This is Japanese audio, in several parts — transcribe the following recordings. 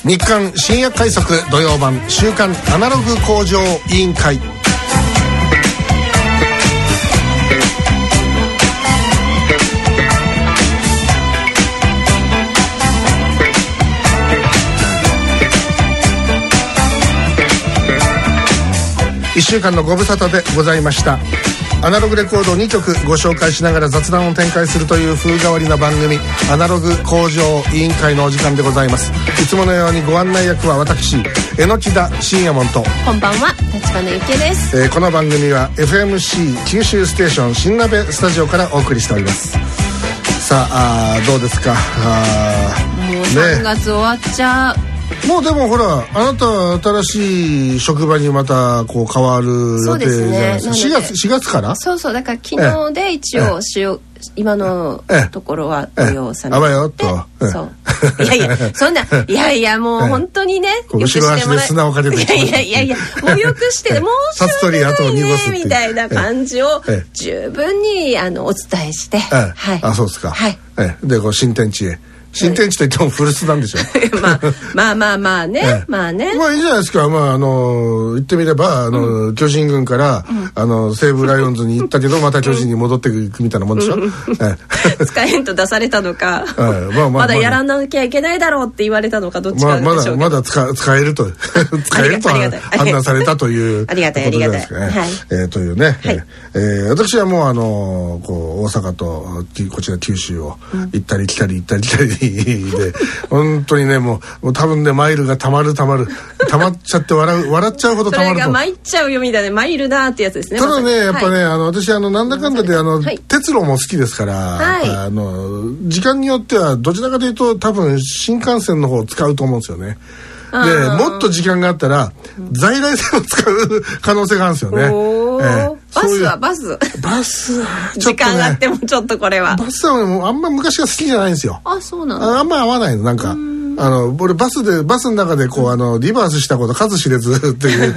日刊深夜快速土曜版週刊アナログ向上委員会。1週間のご無沙汰でございました。アナログレコード2曲ご紹介しながら雑談を展開するという風変わりな番組、アナログ向上委員会のお時間でございます。いつものようにご案内役は私、榎田信也門と、 こんばんは、立花ゆきです。 この番組は FMC 九州ステーション新鍋スタジオからお送りしております。さあ、どうですか。 もう3月終わっちゃう。 もうでもほら、あなた新しい職場にまたこう変わる予定じゃないですか。4月から。 そうそう、だから昨日で一応今のところは土曜さんあわよと。 そう。いやいや、そんな、いやいや、もう本当にね、 後ろ足で砂をかけて、 いやいや、もうよくして、もうしょうがないねみたいな感じを十分にお伝えして、はい。 あ、そうですか。 はい。 で、こう新天地へ。新天地といっても古巣なんでしょ。 まあね、まあね。 まあいいじゃないですか。まあ言ってみれば巨人軍から西武ライオンズに行ったけどまた巨人に戻っていくみたいなもんでしょ。 使えんと出されたのか、まだやらなきゃいけないだろうって言われたのか、どっちかでしょうけど。 まだ使えると判断されたという。 ありがたい。 というね。私はもうこう大阪とこちら九州を行ったり来たりで本当にね、もう多分ね、マイルがたまっちゃって笑っちゃうほどたまると。 それが参っちゃうよみたいな、マイルだってやつですね。 ただね、やっぱね、私なんだかんだで鉄路も好きですから、時間によってはどちらかというと多分新幹線の方を使うと思うんですよね。でもっと時間があったら在来線を使う可能性があるんですよね。 バス時間があってもちょっとこれはバスはもうあんま昔は好きじゃないんですよ。 あ、そうなの。 あんま合わないの。なんか俺バスの中でこうリバースしたこと数知れずっていう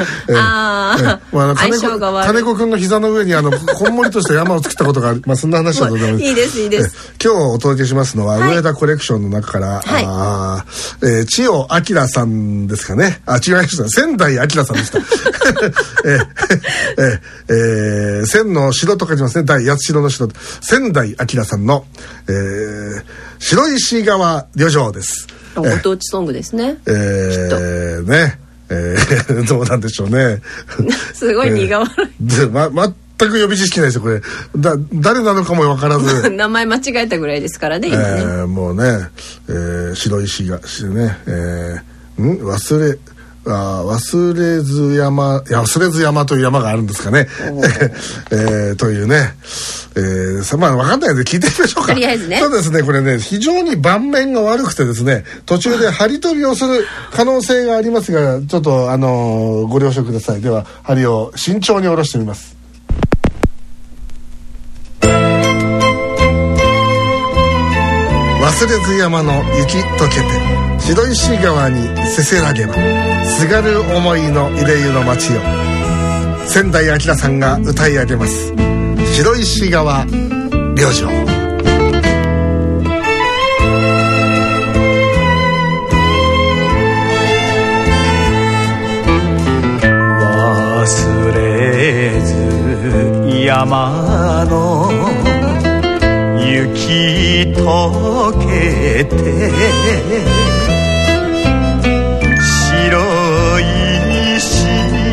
金子くんの膝の上にこんもりとした山を作ったことがある。まあそんな話はどうでもいい。 いいです今日お届けしますのは上田コレクションの中から千代明さんですかね。あ、違いました。仙台明さんでした。千の城と書きますね。大八代の城。仙台明さんの白石川旅情です。 ご当地ソングですね。 ね、どうなんでしょうね。 すごい苦笑い。 全く予備知識ないですよこれ。誰なのかも分からず。 名前間違えたぐらいですからね。今ね。 もうね、白石がね、忘れず山という山があるんですかね。というね。まあ分かんないので聞いてみましょうか。 とりあえずね。 そうですね、これね、非常に盤面が悪くてですね、途中で針取りをする可能性がありますが、ちょっとご了承ください。では針を慎重に下ろしてみます。忘れず山の雪解けて白石川にせせらげばすがる思いの入れ湯の町よ。仙台明さんが歌い上げます。白石川旅情。 忘れず山の雪解けて白石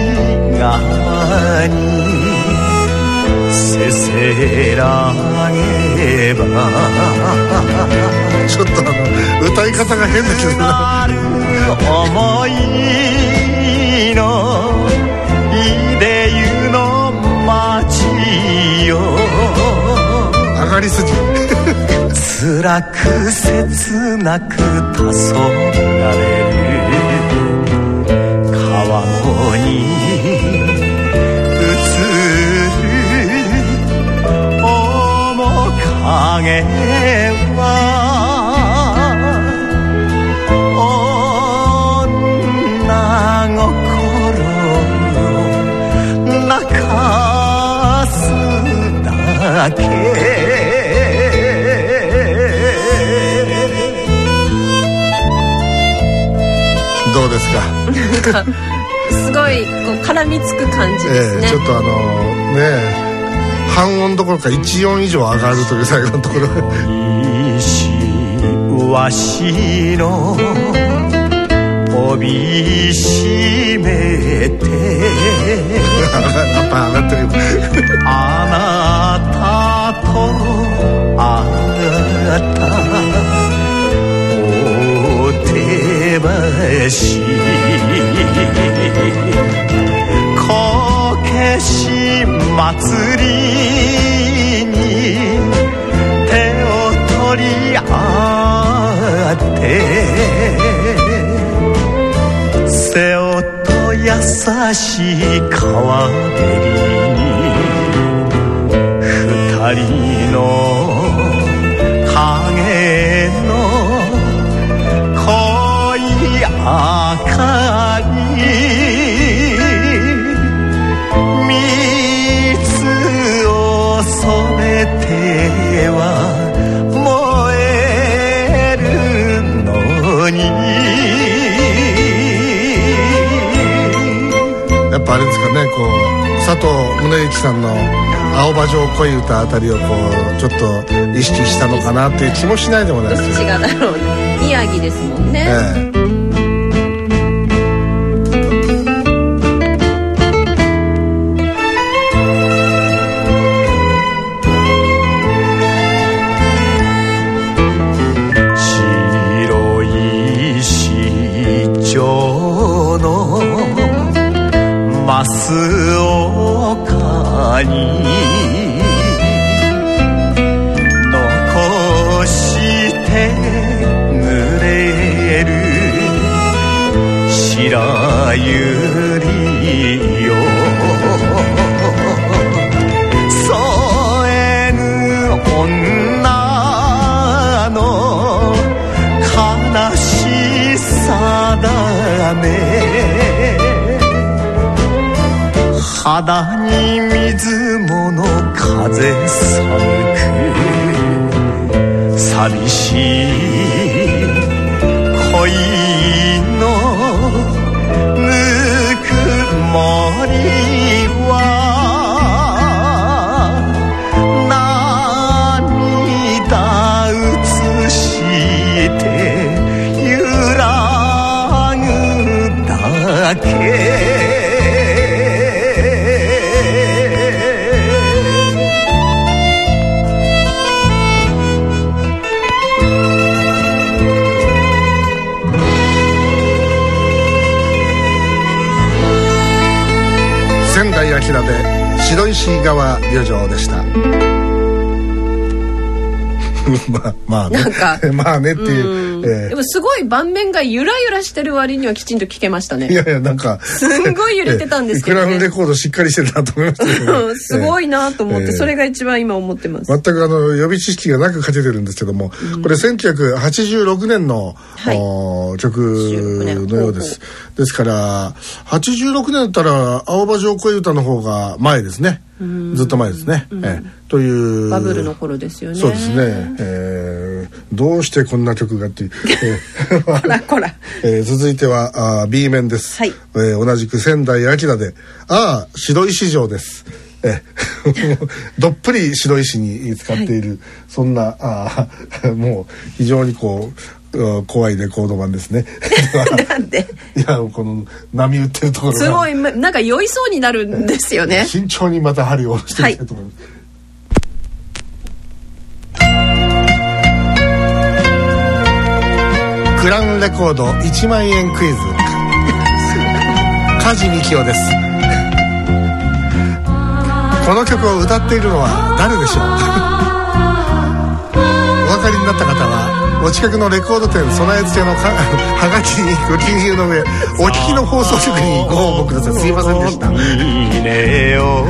川にせせらげばちょっと歌い方が変だけど思いのいでゆの街よ。 上がりすぎ辛く切なく黄昏れる川面に映る面影は女心を泣かすだけ。 どうですか。 なんかすごいこう絡みつく感じですね。 ちょっと半音どころか1音以上上がるという最後のところ。 わしの帯締めてやっぱ上がってるよ。 あなたとあなたお手橋こけし祭りに手を取り合って瀬尾と優しい川べりに二人の影の恋明かり蜜を染めては燃えるのにやっぱあれですかね、こう佐藤宗行さんの青葉城恋歌あたりをこうちょっと意識したのかなっていう気もしないでもないですけど。 どっちがだろうね。宮城ですもんね。 白い市場のマス丘に残して濡れる白百合よ添えぬ女の悲しさだね肌に水もの風寒く寂しい恋のぬくもりは涙映して揺らぐだけ仙台明で白石川旅情でした。まあね、 なんかまあねっていう、 でもすごい盤面がゆらゆらしてる割にはきちんと聞けましたね。 いやいやなんかすんごい揺れてたんですけどね。 クラウンレコードしっかりしてるなと思いましたけど、ね、 すごいなと思って、それが一番今思ってます。 全く予備知識がなく書けてるんですけども、これ1986年の、曲のようです。ですから86年だったら青葉城恋歌の方が前ですね。ずっと前ですね、というバブルの頃ですよね。 そうですね、どうしてこんな曲がっていうこら、 続いてはB 面です、同じく仙台明で白石城です。どっぷり白石に使っている、そんなもう非常にこう怖いレコード版ですね。 なんでいやこの波打ってるところがすごいなんか酔いそうになるんですよね。 慎重にまた針を下ろしていきたいと思います、クラウンレコード1万円クイズ梶美希夫です。この曲を歌っているのは誰でしょう。お分かりになった方はお近くのレコード店備え付けのはがきにご記入の上お聞きの放送局にご応募ください。すいませんでした。 峰を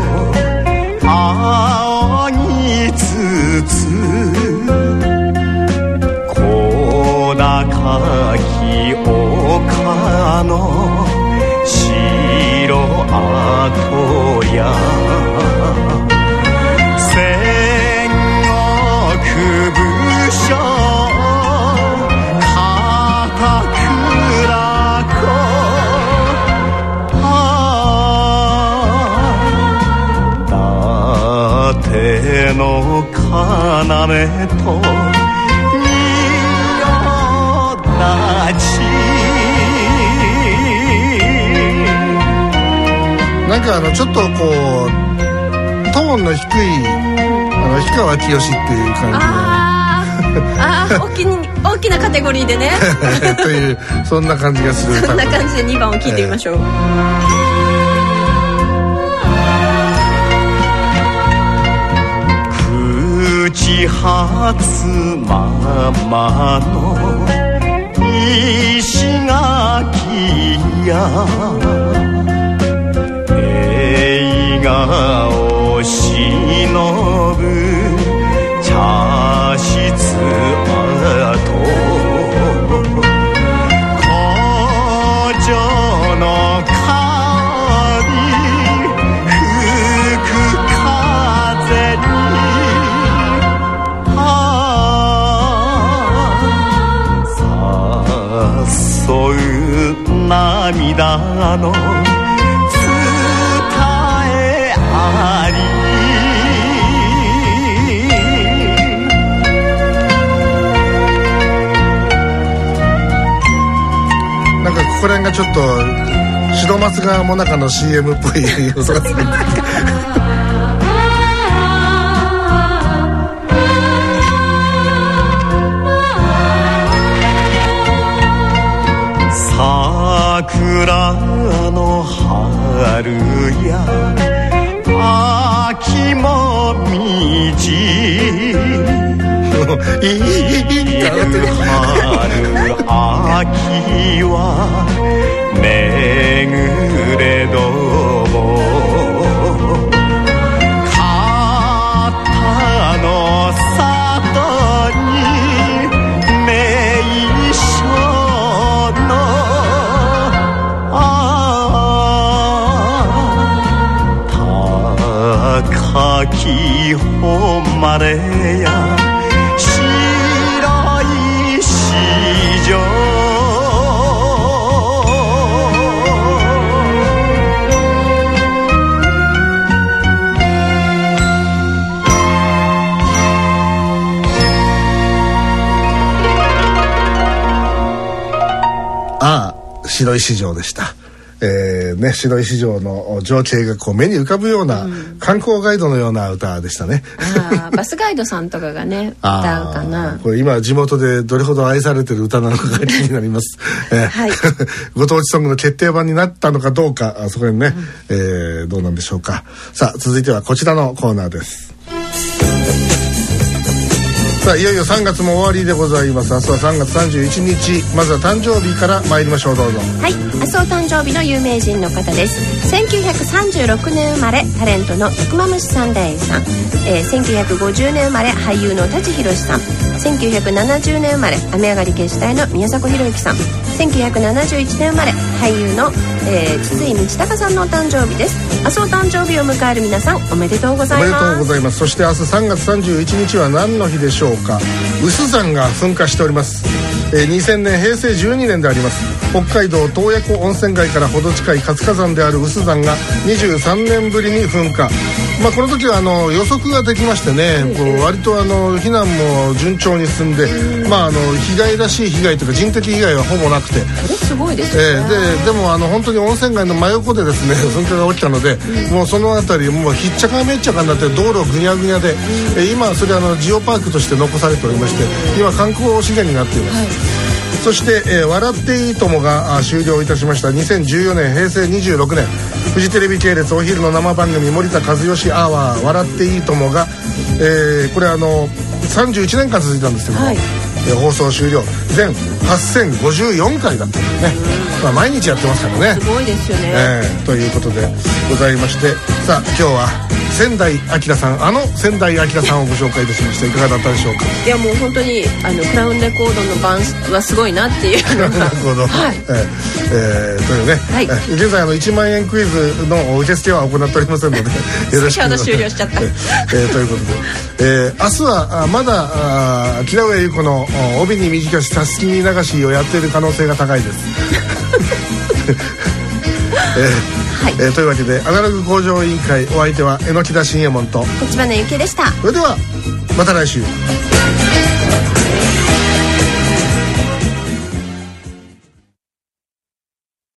仰ぎつつ小高き丘の城跡や戦国武将片倉手の要と仁王立ち。 なんかちょっとこうトーンの低い氷川きよしっていう感じの大きなカテゴリーでねというそんな感じがする。 そんな感じで2番を聞いてみましょう。 口はつままの石垣や栄華を忍ぶ茶室跡、工場の風吹く風に誘う涙のなんかここら辺がちょっと白松川もなかの CM っぽい要素がする桜の春や秋もみじ春秋は巡れども肩の里に名所の高き誉れや白い市場白石城でした。白石城の情景がこう目に浮かぶような、観光ガイドのような歌でしたね。 バスガイドさんとかがね歌うかな。 これ今地元でどれほど愛されてる歌なのかが気になります。はい、ご当地ソングの決定版になったのかどうか、そこにね、どうなんでしょうか。さあ続いてはこちらのコーナーです。さあいよいよ3月も終わりでございます。明日は3月31日、まずは誕生日から参りましょう。どうぞ。 はい、明日お誕生日の有名人の方です。1936年生まれタレントの徳間虫サンデーさん、1950年生まれ俳優の舘ひろしさん、1970年生まれ雨上がり決死隊の宮迫博之さん、1971年生まれ俳優の、筒井道隆さんのお誕生日です。明日お誕生日を迎える皆さんおめでとうございます。 おめでとうございます。そして明日3月31日は何の日でしょうか。有珠山が噴火しております。2000年平成12年であります。北海道洞爺湖温泉街からほど近い活火山である有珠山が23年ぶりに噴火。この時は予測ができましてね、割と避難も順調に進んで、被害らしい被害というか人的被害はほぼなくて、 すごいですね。 でも本当に温泉街の真横でですね噴火が起きたので、もうその辺りもうひっちゃかめっちゃかになって道路ぐにゃぐにゃで、今それジオパークとして残されておりまして、今観光資源になっています。はい、そして、笑っていいともが終了いたしました。2014年平成26年フジテレビ系列お昼の生番組森田和義アワー笑っていいともが、これ31年間続いたんですけども、はい、放送終了全8054回だったんですね。毎日やってますからね。 すごいですよね。 ということでございまして、さあ今日は仙台明さん、仙台明さんをご紹介いたしました。いかがだったでしょうか。 いやもう本当にクラウンレコードの版はすごいなっていうのがなるほど、はい、 というね、はい、現在1万円クイズの受付は行っておりませんのでよろしくお願いします。 終了しちゃった、ということで、明日はまだ木田上優子の帯に短したすきに流しをやっている可能性が高いですはい、 というわけでアナログ工場委員会、お相手は榎田信右衛門と立花由紀でした。 それではまた来週。